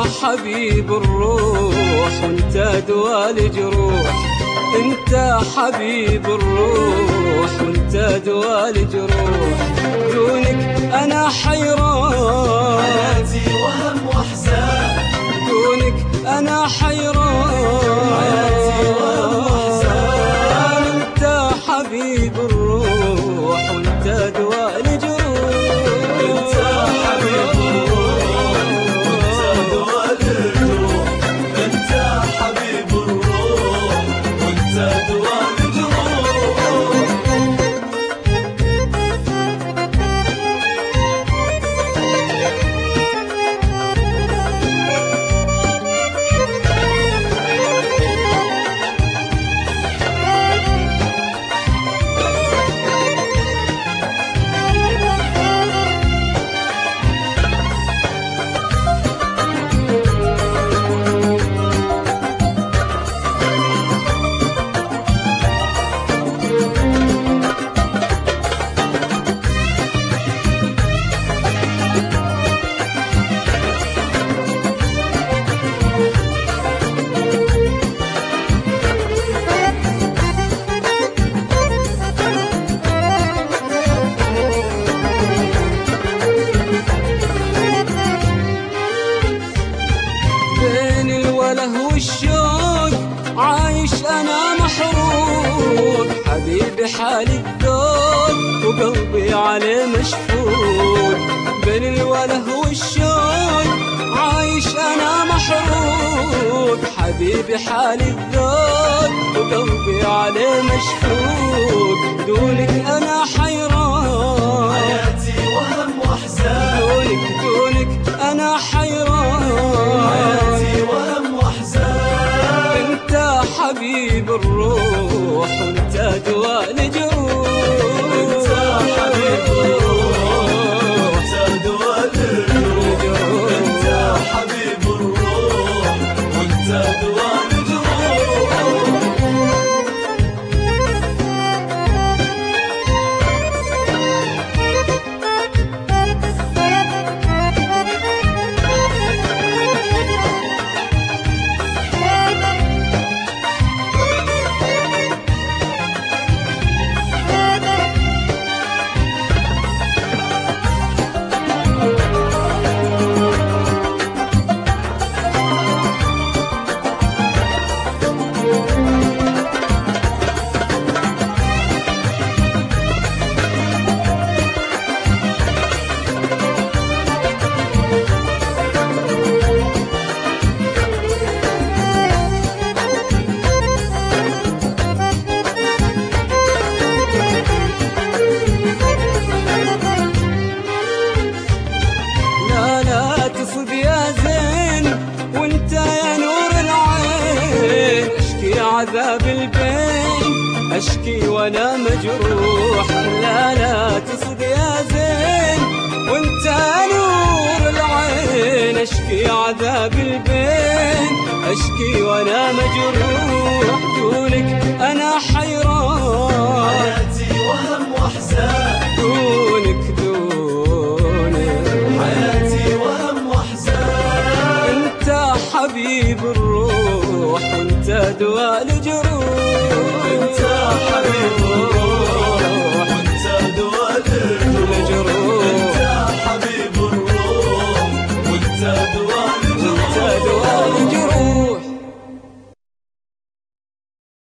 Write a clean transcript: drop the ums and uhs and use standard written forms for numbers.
حبيب الروح وانت دوا الجروح. انت حبيب الروح وانت دوا الجروح. دونك انا حيران، حياتي وهم واحزان. دونك انا حيران، حياتي وهم واحزان. انت حبيب الروح وانت دوا الجروح. انت حبيب الروح وانت دوا الجروح. انت حبيب الروح وانت دوا الجروح. بين الوله والشوق عايش انا محروق. حبيبي حالي الذوق وقلبي عليه مشفوق. بين الوله والشوق عايش انا محروق. حبيبي حالي الذوق وقلبي عليه مشفوق. دونك انا حيران، حياتي وهم واحزان. دونك انا حيران، حياتي وهم واحزان. انت حبيب الروح وانت دوا الجروح. انت حبيب الروح وانت دوا الجروح. انت حبيب الروح وانت دوا الجروح. عذاب البين أشكي وأنا مجروح. لا تصد يا زين وانت نور العين. أشكي عذاب البين أشكي وأنا مجروح. دونك أنا حيران، حياتي وهم واحزان. دونك حياتي وهم واحزان. انت حبيب الروح وانت دوا الجروح.